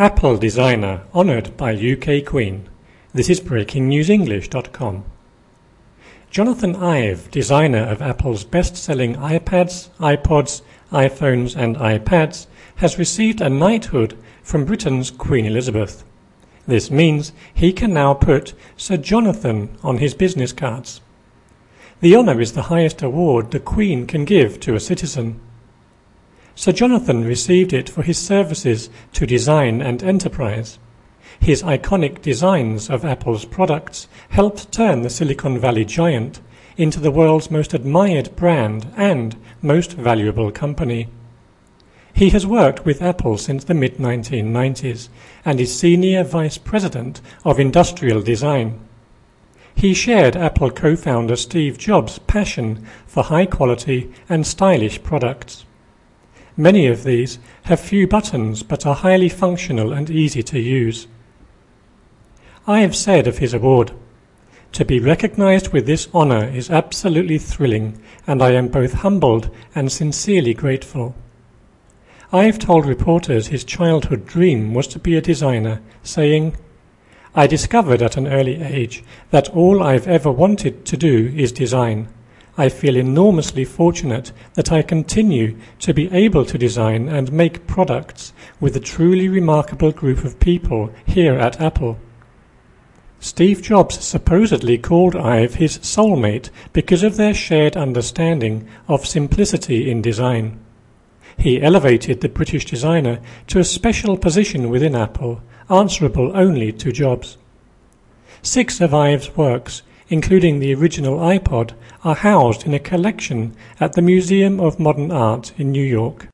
Apple designer honoured by UK Queen. This is BreakingNewsEnglish.com. Jonathan Ive, designer of Apple's best-selling iPads, iPods, iPhones and iPads, has received a knighthood from Britain's Queen Elizabeth. This means he can now put Sir Jonathan on his business cards. The honour is the highest award the Queen can give to a citizen. Sir Jonathan received it for his services to design and enterprise. His iconic designs of Apple's products helped turn the Silicon Valley giant into the world's most admired brand and most valuable company. He has worked with Apple since the mid-1990s and is Senior Vice President of Industrial Design. He shared Apple co-founder Steve Jobs' passion for high-quality and stylish products. Many of these have few buttons but are highly functional and easy to use. Ive said of his award, "To be recognized with this honor is absolutely thrilling, and I am both humbled and sincerely grateful." Ive told reporters his childhood dream was to be a designer, saying, "I discovered at an early age that all I've ever wanted to do is design. I feel enormously fortunate that I continue to be able to design and make products with a truly remarkable group of people here at Apple." Steve Jobs supposedly called Ive his soulmate because of their shared understanding of simplicity in design. He elevated the British designer to a special position within Apple, answerable only to Jobs. 6 of Ive's works, including the original iPod, are housed in a collection at the Museum of Modern Art in New York.